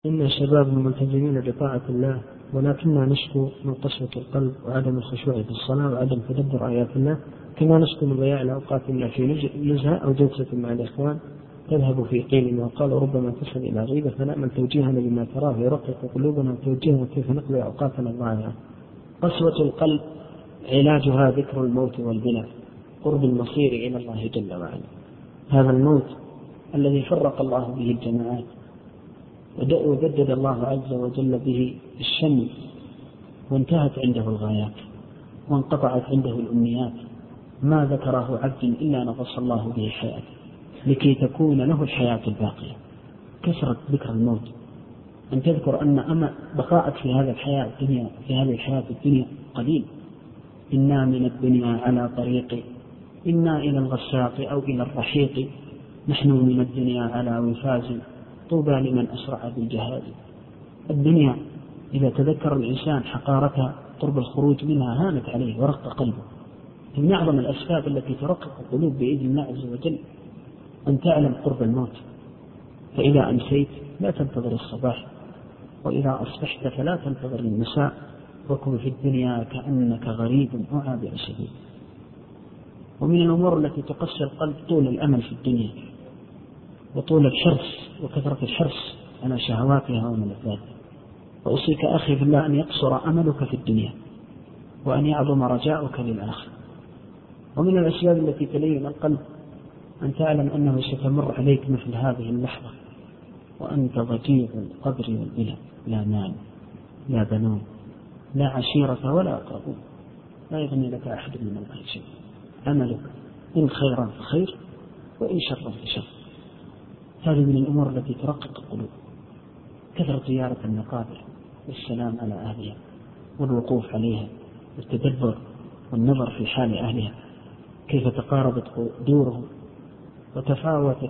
إن شباب ملتزمين بطاعة الله، ولكننا نشكو من قسوة القلب وعدم الخشوع في الصلاة وعدم تدبر آيات الله، كما نشكو من ضياع الأوقات إلا في نزهة أو جلسة مع الإخوان تذهب في قيل وقال، ربما تصل إلى غيبة، فنأمل توجيهنا بما تراه يرقق قلوبنا وتوجيهنا كيف نقضي أوقاتنا الضائعة. قسوة القلب علاجها ذكر الموت والبناء، قرب المصير إلى الله جل وعلا. هذا الموت الذي فرق الله به الجماعات وجدد الله عز وجل به الشمل، وانتهت عنده الغايات وانقطعت عنده الأمنيات، ما ذكره عبد إلا نقص الله به حياته لكي تكون له الحياة الباقية. كثرة ذكر الموت، أن تذكر أن بقاءك في هذه الحياة الدنيا قليل. إنا من الدنيا على طريق، إنا إلى الغساق أو إلى الرحيق، نحن من الدنيا على وفاز، طوبى لمن أسرع بالجهاد. الدنيا إذا تذكر الإنسان حقارتها قرب الخروج منها هانت عليه ورق قلبه. من أعظم الأسباب التي ترقق القلوب بإذن الله عز وجل أن تعلم قرب الموت، فإذا أمسيت لا تنتظر الصباح، وإذا أصبحت فلا تنتظر المساء، وكن في الدنيا كأنك غريب أو عابر سبيل. ومن الأمور التي تقسي القلب طول الأمل في الدنيا، وطول الحرص وكثرة الحرص على شهواتها وملذاتها. وأوصيك أخي في الله أن يقصر أملك في الدنيا، وأن يعظم رجاؤك للآخرة. ومن الأسباب التي تلين القلب أن تعلم أنه ستمر عليك مثل هذه اللحظة وأنت ضجيع القبر والبلى، لا مال لا بنون لا عشيرة ولا أقربون، لا يغني لك أحد من الله شيء. عملك إن خيرا فخير وإن شرا فشر. هذه من الأمور التي ترقق القلوب، كثرة زيارة المقابر والسلام على أهلها والوقوف عليها والتدبر والنظر في حال أهلها، كيف تقاربت قدورهم وتفاوتت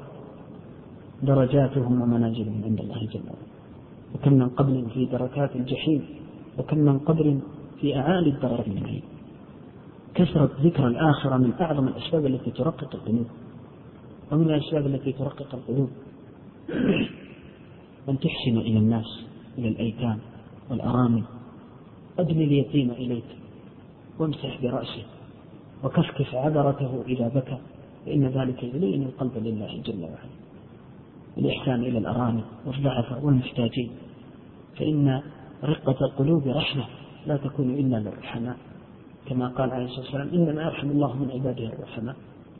درجاتهم ومنازلهم عند الله جل وعلا. وكم من قبر في دركات الجحيم، وكم من قبر في أعالي الدرجات النعيم. كثرة ذكر الآخرة من أعظم الأسباب التي ترقق القلوب. ومن الأسباب التي ترقق القلوب أن تحسن إلى الناس، إلى الأيتام والأرامل. أدن اليتيم إليك وامسح برأسه وكفكف عذرته إذا بكى، فإن ذلك يلين القلب لله جل وعلا. الإحسان إلى الأرامل والضعفاء والمحتاجين، فإن رقة القلوب رحمة لا تكون إلا للرحماء، كما قال عليه الصلاة والسلام إنما يرحم الله من عباده الرحماء.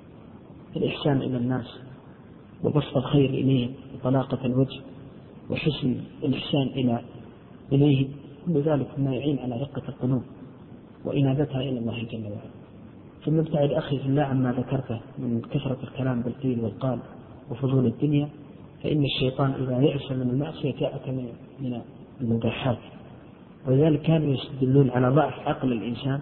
الإحسان إلى الناس وبسط الخير إليهم وطلاقة الوجه وحسن الإحسان إليه، كل ذلك ما يعين على رقة القلوب وإنابتها إلى الله جل وعلا. ثم ابتعد أخي في الله عما ذكرته من كثرة الكلام بالقيل والقال وفضول الدنيا، فإن الشيطان إذا يأس من المعصية جاءك من المباحات. ولذلك كانوا يستدلون على ضعف عقل الإنسان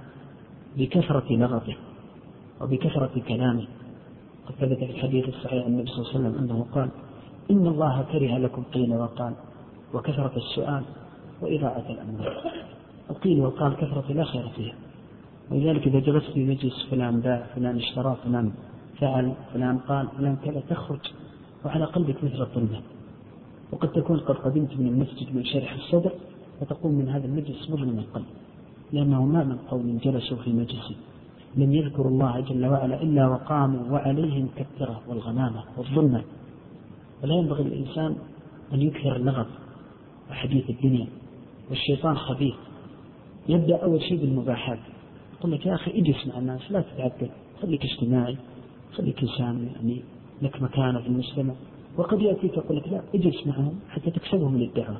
بكثرة لغطه وبكثرة كلامه. قد ثبت في الحديث الصحيح عن النبي صلى الله عليه وسلم أنه قال إن الله كره لكم قيل وقال وكثرة السؤال وإضاعة الأموال. القيل وقال كثرة لا خير فيها. ولذلك إذا جلست في مجلس فلان باع فلان اشترى فلان فعل فلان قال فلان كذا، تخرج وعلى قلبك مثل الظلمة. وقد تكون قد قدمت من المسجد من شرح الصدر وتقوم من هذا المجلس مظلم القلب، لأنه ما من قوم جلسوا في مجلس لم يذكروا الله جل وعلا إلا وقاموا وعليهم كالترة والغمامة والظلمة. ولا ينبغي الإنسان أن يكثر اللغط وحديث الدنيا. والشيطان خبيث، يبدأ أول شيء بالمباحات، يقول لك يا أخي اجلس مع الناس لا تتعدد، خليك اجتماعي، خليك إنسان يعني لك مكانة في المجتمع. وقد يأتيك يقول لك لا اجلس معهم حتى تكسبهم للدعوة.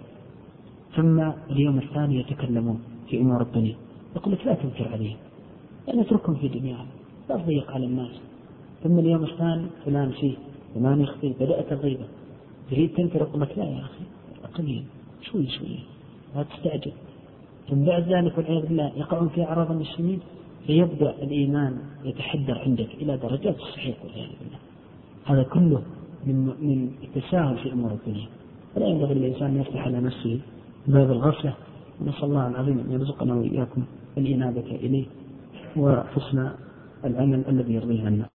ثم اليوم الثاني يتكلمون في أمور الدنيا، يقول لك لا تنكر عليهم، يعني اتركهم في دنياهم، لا تضيق على الناس. ثم اليوم الثاني فلان فيه فلان يخطي، بدأت الغيبة، تريد تنكر، يقول لك لا يا أخي أقليل شوي لا تستعجل. ثم بعد ذلك والعياذ بالله يقعون في أعراض المسلمين، فيبدأ الإيمان يتحدر عندك إلى درجات الصحيح والعياذ بالله. هذا كله من التساهل في أمور الدنيا. فلا ينبغي الإنسان أن يفتح على نفسه باب الغفلة. ونسأل الله العظيم أن يرزقنا وإياكم الإنابة إليه وحسن العمل الذي يرضيه عنا.